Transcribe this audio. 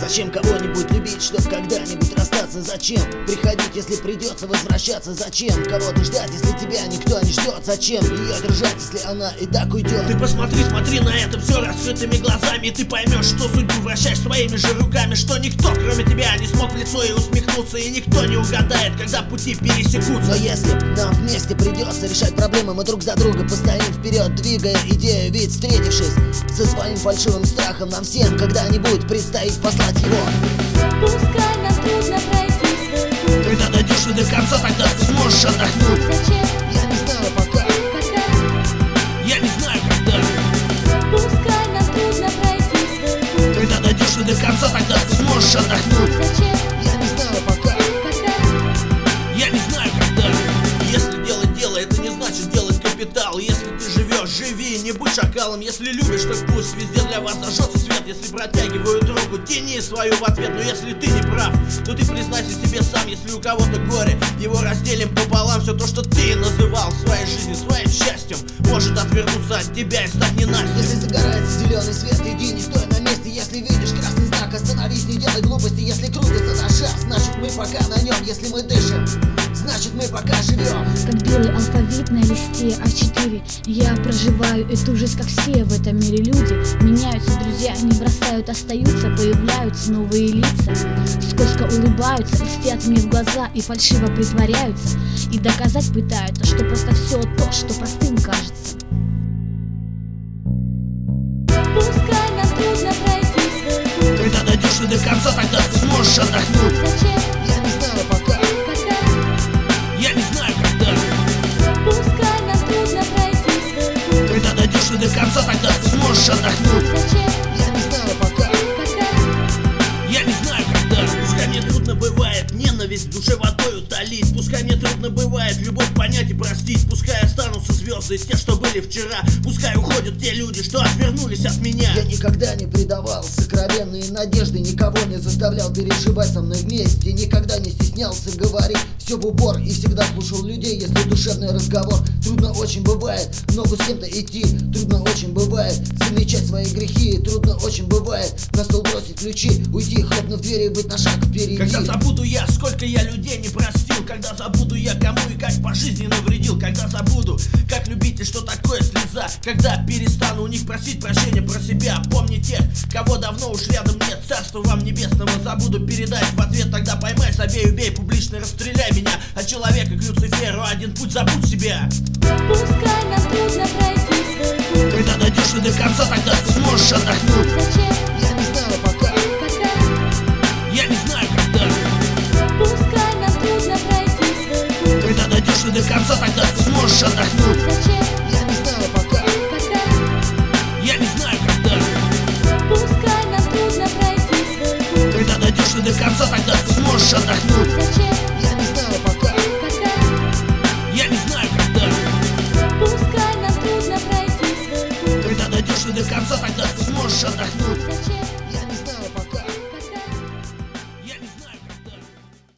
Зачем кого-нибудь любить, чтоб когда-нибудь расстаться? Зачем приходить, если придется возвращаться? Зачем кого-то ждать, если тебя никто не ждет? Зачем ее держать, если она и так уйдет? Ты посмотри, смотри на это все раскрытыми глазами, и ты поймешь, что судьбу вращаешь своими же руками, что никто, кроме тебя, не смог в лицо и усмехнуться, и никто не угадает, когда пути пересекутся. Но если нам вместе придется решать проблемы, мы друг за друга постоим вперед, двигая идею, ведь встретившись со своим фальшивым страхом, нам всем когда-нибудь предстоит послать его. Пускай нам трудно пройти свой путь. Когда дойдешь ты до конца, тогда ты сможешь отдохнуть. Зачем? Я не знаю пока. Когда? Я не знаю когда. Пускай нам трудно пройти свой путь. Когда дойдешь ты до конца, тогда ты сможешь отдохнуть. Зачем? Я не знаю пока. Когда? Я не знаю когда. Если делать дело, это не значит делать капитал. Если ты живешь, живи, не будь шакалом. Если любишь, так пусть везде для вас зажжется свет. Если протягивают руку, тяни свою в ответ. Но если ты не прав, то ты признайся себе сам. Если у кого-то горе, его разделим пополам. Все то, что ты называл в своей жизни своим счастьем, может отвернуться от тебя и стать ненастьем. Если загорается зеленый свет, иди, не стой на месте. Если видишь красный знак, остановись, не делай глупости. Если крутится наш шар, значит мы пока на нем. Если мы дышим, значит мы пока живем. Как белый алфавит на листе А4. Я проживаю эту жизнь, как все в этом мире люди. Меняются друзья, не бросают, остаются. Появляются новые лица, скользко улыбаются, льстят мне в глаза и фальшиво притворяются. И доказать пытаются, что просто все то, что простым кажется. Пускай нам трудно пройти свой путь. Когда дойдешь ты до конца, тогда ты сможешь отдохнуть. Зачем? Я не знаю пока. Когда? Я не знаю когда. Пускай нам трудно пройти свой путь. Когда дойдешь ты до конца, тогда ты сможешь отдохнуть. Зачем? Я не знаю пока. Когда? Я не знаю когда. Пускай мне трудно бывает ненависть в душе водой утолить. Пускай мне трудно бывает любовь понять и простить. Пускай останутся звезды, те, что были вчера. Пускай уходят те люди, что отвернулись от меня. Я никогда не предавал сокровенные надежды, никого не заставлял переживать со мной вместе, никогда не стеснялся говорить все в упор и всегда слушал людей, если душевный разговор. Трудно очень бывает много с кем-то идти, трудно очень бывает замечать свои грехи, трудно очень бывает на стол бросить ключи, уйти, хлопнув двери и быть на шаг впереди. Когда забуду я, сколько я людей не простил. Когда забуду я, кому и как по жизни навредил. Когда забуду, как любить и что такое слеза. Когда перестану у них просить прощения про себя. Помни тех, кого давно уж рядом нет. Царство вам небесного забуду передать в ответ. Тогда поймай, забей, убей, публично расстреляй меня. От человека к Люциферу один путь, забудь себя. Пускай нам трудно пройти свой путь. Когда дойдешь ты до конца, тогда ты сможешь отдохнуть. Зачем? Я не знаю пока. Когда? Я не знаю когда. Пускай нам трудно пройти свой путь. Когда дойдешь ты до конца, тогда ты сможешь отдохнуть. Зачем? Я не знаю пока. Когда? Я не знаю когда. Пускай нам трудно пройти свой путь. Когда дойдешь ты до конца, тогда ты сможешь отдохнуть. Зачем? Я не знаю пока. Когда? Я не знаю когда. Пускай нам трудно пройти свой путь. Когда дойдешь ты до конца, тогда ты сможешь отдохнуть.